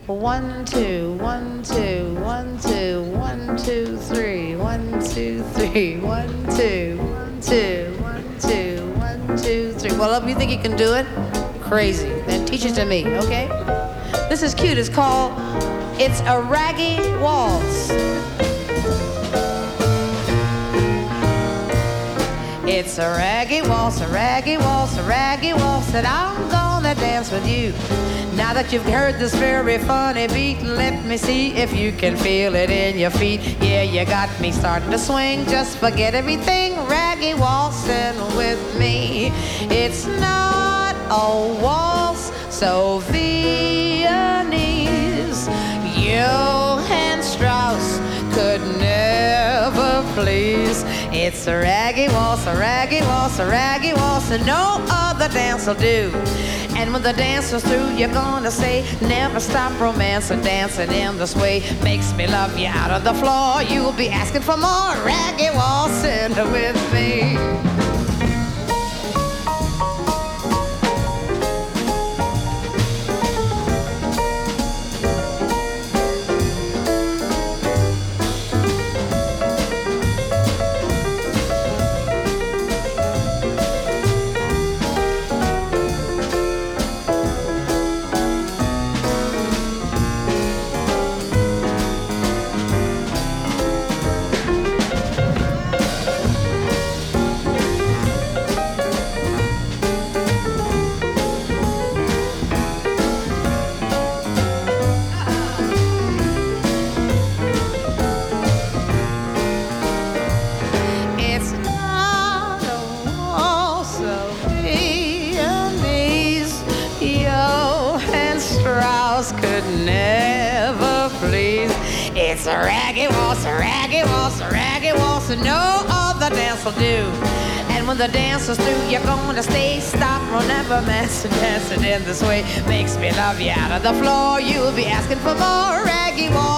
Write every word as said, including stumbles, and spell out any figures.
One, two, one, two, one, two, one, two, three, one, two, three, one, two, one, two, one, two, one, two, three. Well, if you think you can do it, crazy. Then teach it to me, okay? This is cute. It's called It's a Raggy Waltz. It's a raggy waltz, a raggy waltz, a raggy waltz that I'm gonna dance with you. Now that you've heard this very funny beat, let me see if you can feel it in your feet. Yeah, you got me starting to swing. Just forget everything, raggy waltzing with me. It's not a waltz so Viennese. Johann Strauss could never please. It's a raggy waltz, a raggy waltz, a raggy waltz, and no other dance will do. And when the dance is through, you're gonna say, never stop romancing, dancing in this way makes me love you out of the floor. You'll be asking for more raggy waltzing with me. Could never please. It's a raggy waltz, a raggy waltz, a raggy waltz, and no other dance will do. And when the dance is through, you're gonna stay, stop, remember, dancing, dancing in this way makes me love you out of the floor. You'll be asking for more raggy waltz.